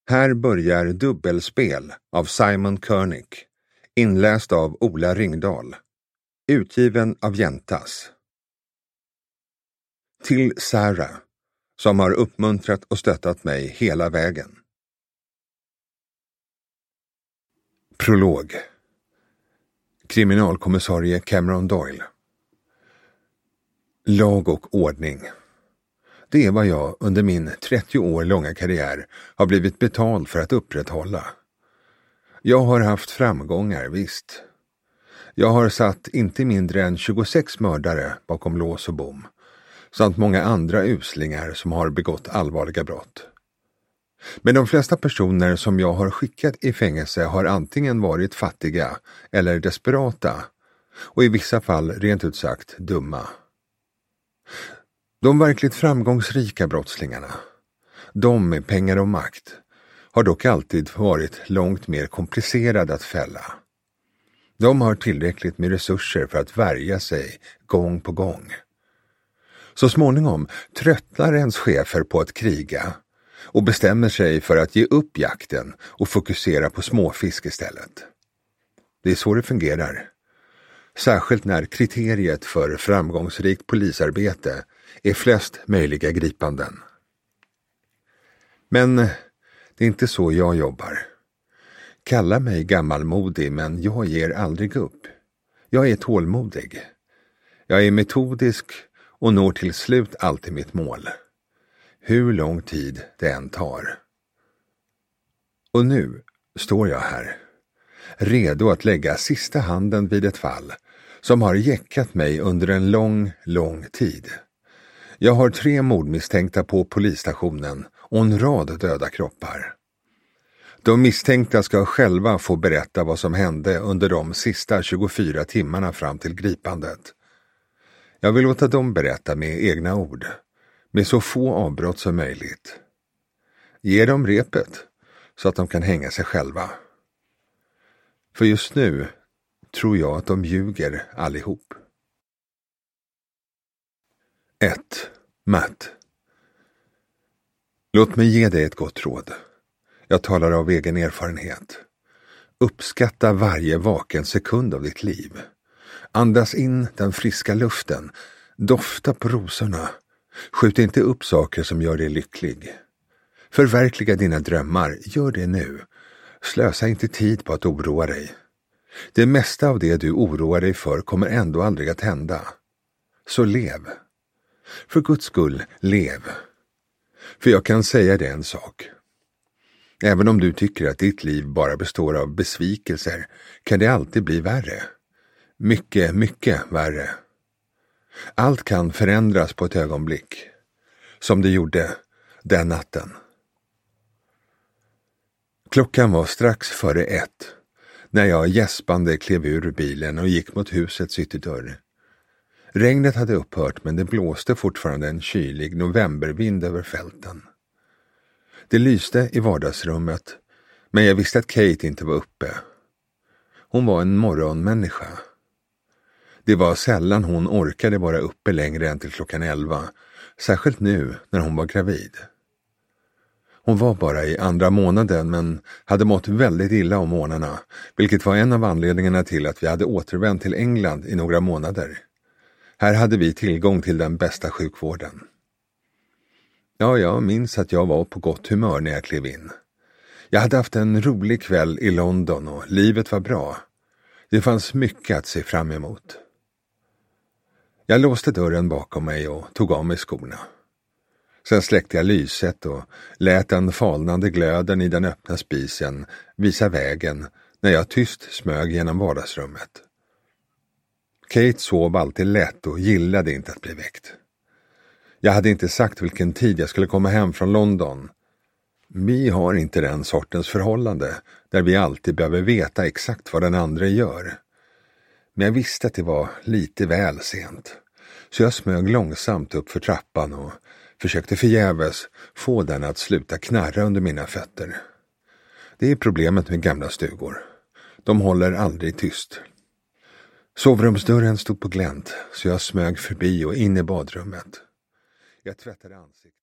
Här börjar Dubbelspel av Simon König, inläst av Ola Ringdahl, utgiven av Jäntas. Till Sarah, som har uppmuntrat och stöttat mig hela vägen. Prolog. Kriminalkommissarie Cameron Doyle. Lag och ordning. Det är vad jag under min 30 år långa karriär har blivit betald för att upprätthålla. Jag har haft framgångar, visst. Jag har satt inte mindre än 26 mördare bakom lås och bom, samt många andra uslingar som har begått allvarliga brott. Men de flesta personer som jag har skickat i fängelse har antingen varit fattiga eller desperata, och i vissa fall rent ut sagt dumma. De verkligt framgångsrika brottslingarna, de med pengar och makt, har dock alltid varit långt mer komplicerade att fälla. De har tillräckligt med resurser för att värja sig gång på gång. Så småningom tröttnar ens chefer på att kriga och bestämmer sig för att ge upp jakten och fokusera på småfisk istället. Det är så det fungerar. Särskilt när kriteriet för framgångsrikt polisarbete är flest möjliga gripanden. Men det är inte så jag jobbar. Kalla mig gammalmodig, men jag ger aldrig upp. Jag är tålmodig. Jag är metodisk och når till slut alltid mitt mål. Hur lång tid det än tar. Och nu står jag här. Redo att lägga sista handen vid ett fall som har jäckat mig under en lång tid. Jag har 3 mordmisstänkta på polisstationen och en rad döda kroppar. De misstänkta ska själva få berätta vad som hände under de sista 24 timmarna fram till gripandet. Jag vill låta dem berätta med egna ord, med så få avbrott som möjligt. Ge dem repet så att de kan hänga sig själva. För just nu tror jag att de ljuger allihop. 1. Matt. Låt mig ge dig ett gott råd. Jag talar av egen erfarenhet. Uppskatta varje vaken sekund av ditt liv. Andas in den friska luften. Dofta på rosorna. Skjut inte upp saker som gör dig lycklig. Förverkliga dina drömmar. Gör det nu. Slösa inte tid på att oroa dig. Det mesta av det du oroar dig för kommer ändå aldrig att hända. Så lev. För Guds skull, lev. För jag kan säga dig en sak. Även om du tycker att ditt liv bara består av besvikelser kan det alltid bli värre. Mycket värre. Allt kan förändras på ett ögonblick. Som det gjorde den natten. Klockan var strax före 1 när jag gäspande klev ur bilen och gick mot husets ytterdörr. Regnet hade upphört, men det blåste fortfarande en kylig novembervind över fälten. Det lyste i vardagsrummet, men jag visste att Kate inte var uppe. Hon var en morgonmänniska. Det var sällan hon orkade vara uppe längre än till klockan 11, särskilt nu när hon var gravid. Hon var bara i 2:a månaden men hade mått väldigt illa om morgnarna, vilket var en av anledningarna till att vi hade återvänt till England i några månader. Här hade vi tillgång till den bästa sjukvården. Ja, jag minns att jag var på gott humör när jag klev in. Jag hade haft en rolig kväll i London och livet var bra. Det fanns mycket att se fram emot. Jag låste dörren bakom mig och tog av mig skorna. Sen släckte jag lyset och lät den falnande glöden i den öppna spisen visa vägen när jag tyst smög genom vardagsrummet. Kate sov alltid lätt och gillade inte att bli väckt. Jag hade inte sagt vilken tid jag skulle komma hem från London. Vi har inte den sortens förhållande där vi alltid behöver veta exakt vad den andra gör. Men jag visste att det var lite väl sent. Så jag smög långsamt upp för trappan och försökte förgäves få den att sluta knarra under mina fötter. Det är problemet med gamla stugor. De håller aldrig tyst. Sovrumsdörren stod på glänt så jag smög förbi och in i badrummet. Jag tvättade ansiktet.